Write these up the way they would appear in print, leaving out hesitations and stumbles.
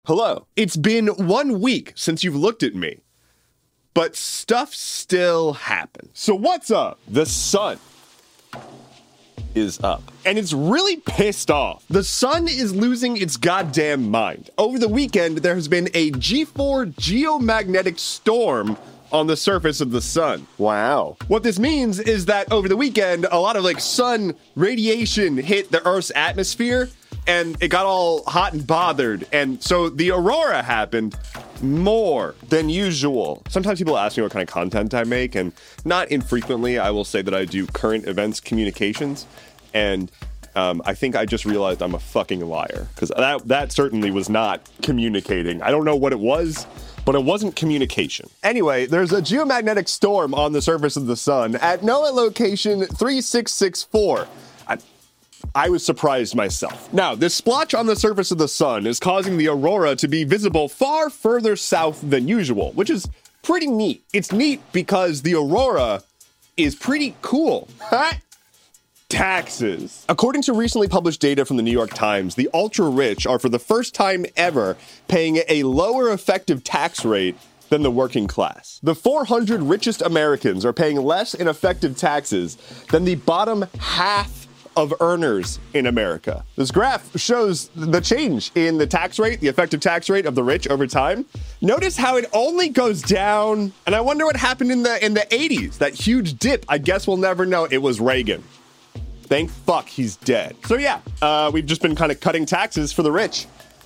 Hello. It's been 1 week since you've looked at me, but stuff still happens. So what's up? The sun is up, and it's really pissed off. The sun is losing its goddamn mind. Over the weekend, there has been a G4 geomagnetic storm on the surface of the sun. Wow. What this means is that over the weekend, a lot of sun radiation hit the Earth's atmosphere, and it got all hot and bothered, and so the aurora happened more than usual. Sometimes people ask me what kind of content I make, and not infrequently I will say that I do current events communications, and I think I just realized I'm a fucking liar, because that certainly was not communicating. I don't know what it was, but it wasn't communication. Anyway, there's a geomagnetic storm on the surface of the sun at NOAA location 3664. I was surprised myself. Now, this splotch on the surface of the sun is causing the aurora to be visible far further south than usual, which is pretty neat. It's neat because the aurora is pretty cool. Taxes. According to recently published data from the New York Times, the ultra-rich are for the first time ever paying a lower effective tax rate than the working class. The 400 richest Americans are paying less in effective taxes than the bottom half of earners in America. This graph shows the change in the tax rate, the effective tax rate of the rich over time. Notice how it only goes down, and I wonder what happened in the 80s, that huge dip. I guess we'll never know. It was Reagan. Thank fuck he's dead. So yeah, we've just been kind of cutting taxes for the rich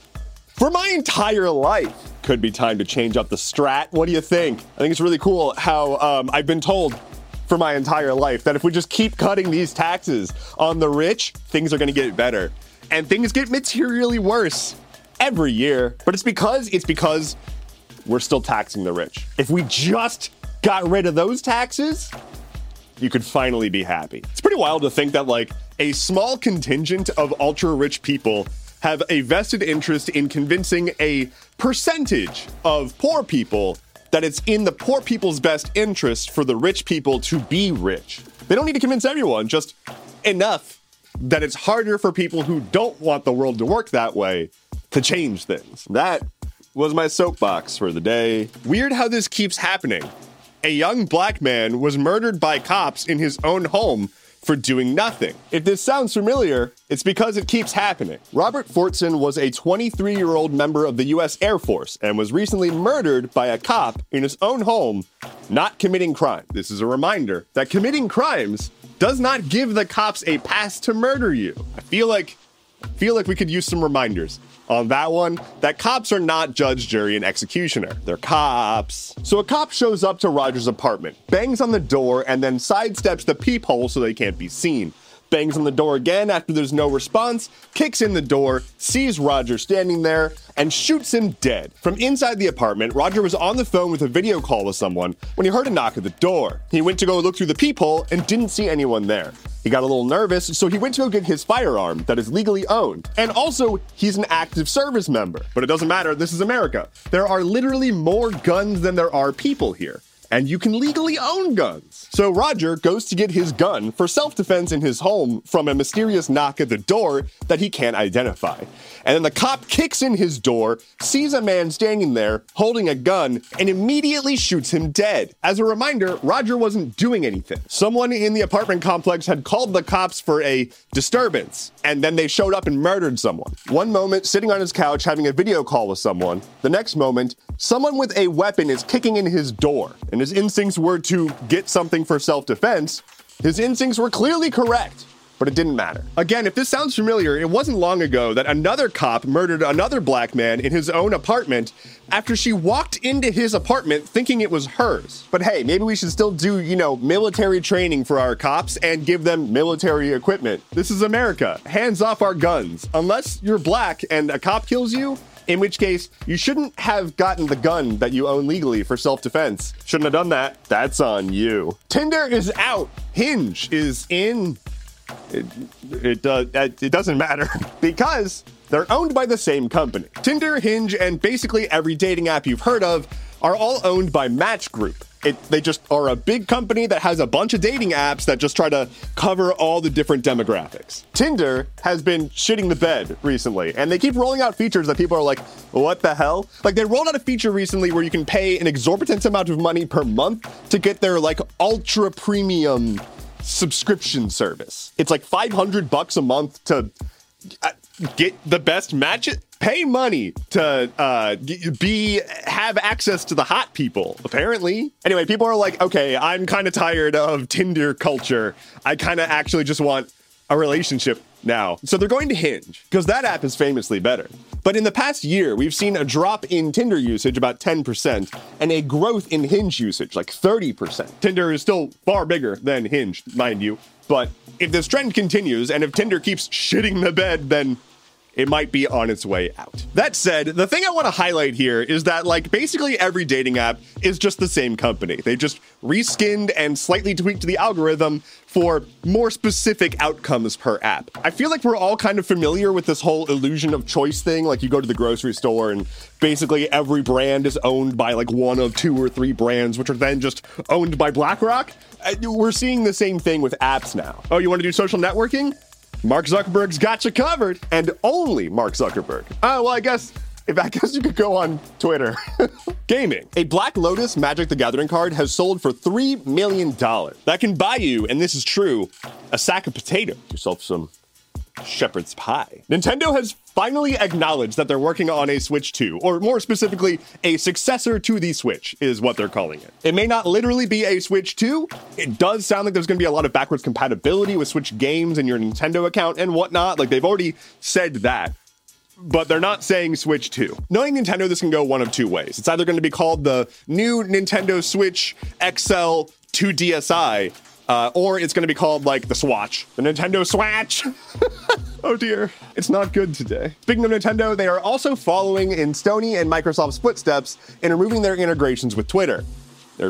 for my entire life. Could be time to change up the strat. What do you think? I think it's really cool how I've been told for my entire life that if we just keep cutting these taxes on the rich, things are going to get better. And things get materially worse every year. But it's because we're still taxing the rich. If we just got rid of those taxes, you could finally be happy. It's pretty wild to think that a small contingent of ultra rich people have a vested interest in convincing a percentage of poor people that it's in the poor people's best interest for the rich people to be rich. They don't need to convince everyone, just enough that it's harder for people who don't want the world to work that way to change things. That was my soapbox for the day. Weird how this keeps happening. A young black man was murdered by cops in his own home for doing nothing. If this sounds familiar, it's because it keeps happening. Robert Fortson was a 23-year-old member of the U.S. Air Force and was recently murdered by a cop in his own home, not committing crime. This is a reminder that committing crimes does not give the cops a pass to murder you. I feel like we could use some reminders on that one, that cops are not judge, jury, and executioner. They're cops. So a cop shows up to Roger's apartment, bangs on the door, and then sidesteps the peephole so they can't be seen. Bangs on the door again after there's no response, kicks in the door, sees Roger standing there, and shoots him dead. From inside the apartment, Roger was on the phone with a video call with someone when he heard a knock at the door. He went to go look through the peephole and didn't see anyone there. He got a little nervous, so he went to go get his firearm that is legally owned. And also, he's an active service member. But it doesn't matter, this is America. There are literally more guns than there are people here. And you can legally own guns. So Roger goes to get his gun for self-defense in his home from a mysterious knock at the door that he can't identify. And then the cop kicks in his door, sees a man standing there holding a gun, and immediately shoots him dead. As a reminder, Roger wasn't doing anything. Someone in the apartment complex had called the cops for a disturbance, and then they showed up and murdered someone. One moment, sitting on his couch having a video call with someone. The next moment, someone with a weapon is kicking in his door, and his instincts were to get something for self-defense. His instincts were clearly correct, but it didn't matter. Again, if this sounds familiar, it wasn't long ago that another cop murdered another black man in his own apartment after she walked into his apartment thinking it was hers. But hey, maybe we should still do, military training for our cops and give them military equipment. This is America. Hands off our guns. Unless you're black and a cop kills you, in which case, you shouldn't have gotten the gun that you own legally for self-defense. Shouldn't have done that. That's on you. Tinder is out. Hinge is in. It doesn't matter because they're owned by the same company. Tinder, Hinge, and basically every dating app you've heard of are all owned by Match Group. They just are a big company that has a bunch of dating apps that just try to cover all the different demographics. Tinder has been shitting the bed recently, and they keep rolling out features that people are like, what the hell? Like, they rolled out a feature recently where you can pay an exorbitant amount of money per month to get their, like, ultra premium subscription service. It's like $500 a month to get the best matches. Pay money to have access to the hot people, apparently. Anyway, people are like, okay, I'm kind of tired of Tinder culture. I kind of actually just want a relationship now. So they're going to Hinge, because that app is famously better. But in the past year, we've seen a drop in Tinder usage, about 10%, and a growth in Hinge usage, like 30%. Tinder is still far bigger than Hinge, mind you. But if this trend continues, and if Tinder keeps shitting the bed, then it might be on its way out. That said, the thing I want to highlight here is that, like, basically every dating app is just the same company. They just reskinned and slightly tweaked the algorithm for more specific outcomes per app. I feel like we're all kind of familiar with this whole illusion of choice thing. Like, you go to the grocery store and basically every brand is owned by like one of 2 or 3 brands, which are then just owned by BlackRock. We're seeing the same thing with apps now. Oh, you want to do social networking? Mark Zuckerberg's got you covered, and only Mark Zuckerberg. Oh, well, I guess you could go on Twitter. Gaming. A Black Lotus Magic the Gathering card has sold for $3 million. That can buy you, and this is true, a sack of potatoes. Yourself some shepherd's pie. Nintendo has finally acknowledged that they're working on a Switch 2, or more specifically, a successor to the Switch is what they're calling it. It may not literally be a Switch 2. It does sound like there's going to be a lot of backwards compatibility with Switch games in your Nintendo account and whatnot. Like, they've already said that. But they're not saying Switch 2. Knowing Nintendo, this can go one of 2 ways. It's either going to be called the new Nintendo Switch XL 2DSi, or it's going to be called, like, the Swatch. The Nintendo Swatch. Oh dear, it's not good today. Speaking of Nintendo, they are also following in Sony and Microsoft's footsteps in removing their integrations with Twitter. Their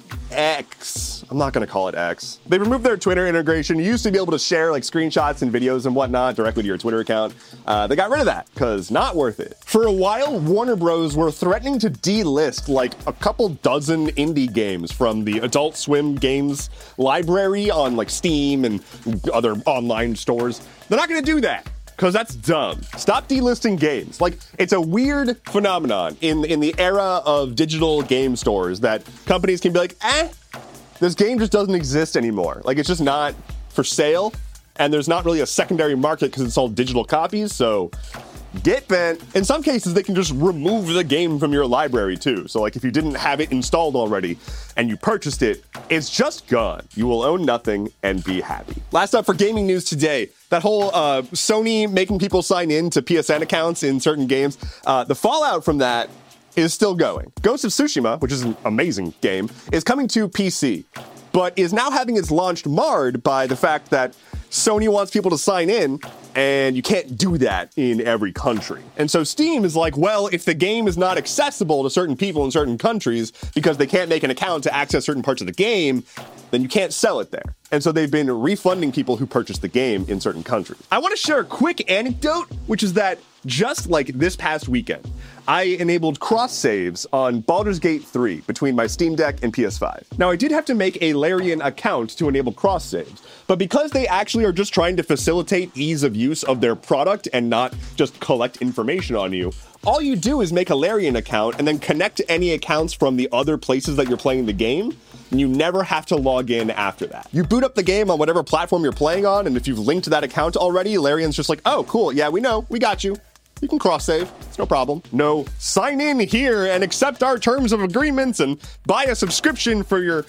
X. I'm not going to call it X. They removed their Twitter integration. You used to be able to share like screenshots and videos and whatnot directly to your Twitter account. They got rid of that because not worth it. For a while, Warner Bros. Were threatening to delist like a couple dozen indie games from the Adult Swim games library on like Steam and other online stores. They're not going to do that, because that's dumb. Stop delisting games. Like, it's a weird phenomenon in the era of digital game stores that companies can be like, this game just doesn't exist anymore. Like, it's just not for sale, and there's not really a secondary market because it's all digital copies, so get bent. In some cases, they can just remove the game from your library too. So like if you didn't have it installed already and you purchased it, it's just gone. You will own nothing and be happy. Last up for gaming news today, that whole Sony making people sign in to PSN accounts in certain games, the fallout from that is still going. Ghost of Tsushima, which is an amazing game, is coming to PC, but is now having its launch marred by the fact that Sony wants people to sign in, and you can't do that in every country. And so Steam is like, well, if the game is not accessible to certain people in certain countries because they can't make an account to access certain parts of the game, then you can't sell it there. And so they've been refunding people who purchased the game in certain countries. I want to share a quick anecdote, which is that just like this past weekend, I enabled cross saves on Baldur's Gate 3 between my Steam Deck and PS5. Now, I did have to make a Larian account to enable cross saves, but because they actually are just trying to facilitate ease of use of their product and not just collect information on you, all you do is make a Larian account and then connect any accounts from the other places that you're playing the game, and you never have to log in after that. You boot up the game on whatever platform you're playing on, and if you've linked to that account already, Larian's just like, oh, cool, yeah, we know, we got you. You can cross-save. It's no problem. No, sign in here and accept our terms of agreements and buy a subscription for your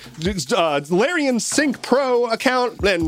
Larian Sync Pro account and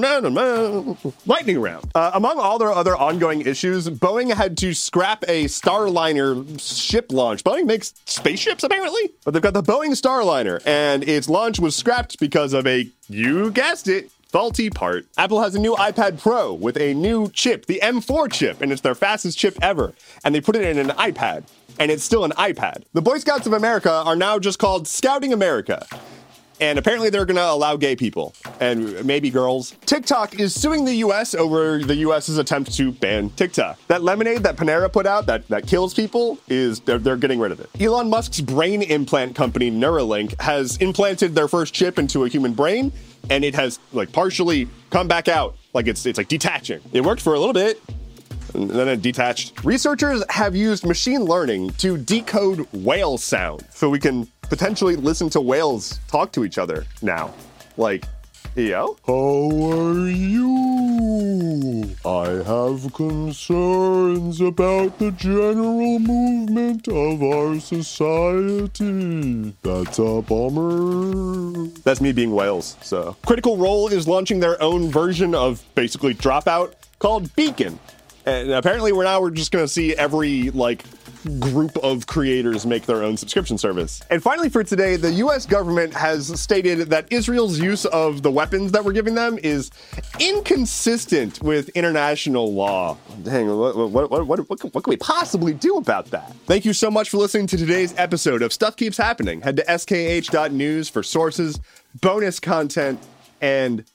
lightning round. Among all their other ongoing issues, Boeing had to scrap a Starliner ship launch. Boeing makes spaceships, apparently? But they've got the Boeing Starliner, and its launch was scrapped because of a, you guessed it, faulty part. Apple has a new iPad Pro with a new chip, the M4 chip, and it's their fastest chip ever. And they put it in an iPad, and it's still an iPad. The Boy Scouts of America are now just called Scouting America. And apparently they're going to allow gay people and maybe girls. TikTok is suing the US over the US's attempt to ban TikTok. That lemonade that Panera put out that kills people they're getting rid of it. Elon Musk's brain implant company Neuralink has implanted their first chip into a human brain, and it has like partially come back out. Like it's like detaching. It worked for a little bit, and then it detached. Researchers have used machine learning to decode whale sound, so we can potentially listen to whales talk to each other now. Like, yo, how are you? I have concerns about the general movement of our society. That's a bummer. That's me being whales, so. Critical Role is launching their own version of basically Dropout called Beacon. And apparently we're just gonna see every group of creators make their own subscription service. And finally for today, the US government has stated that Israel's use of the weapons that we're giving them is inconsistent with international law. Dang, what can we possibly do about that? Thank you so much for listening to today's episode of Stuff Keeps Happening. Head to skh.news for sources, bonus content, and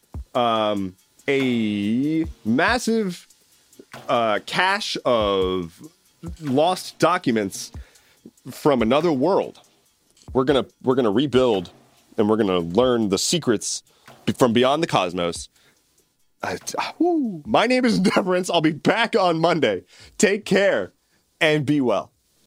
a massive cache of lost documents from another world. We're gonna rebuild, and we're gonna learn the secrets from beyond the cosmos. My name is Deverance. I'll be back on Monday. Take care and be well.